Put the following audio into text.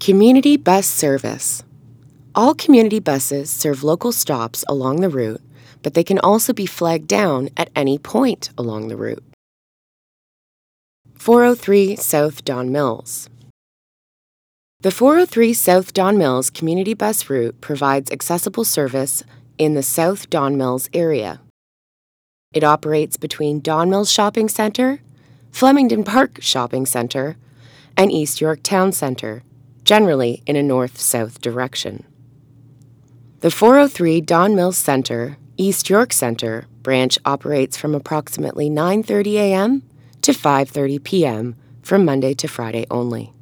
Community bus service. All community buses serve local stops along the route, but they can also be flagged down at any point along the route. 403 South Don Mills. The 403 South Don Mills community bus route provides accessible service in the South Don Mills area. It operates between Don Mills Shopping Centre, Flemington Park Shopping Centre, and East York Town Centre, generally in a north-south direction. The 403 Don Mills Centre, East York Centre branch operates from approximately 9:30 a.m. to 5:30 p.m. from Monday to Friday only.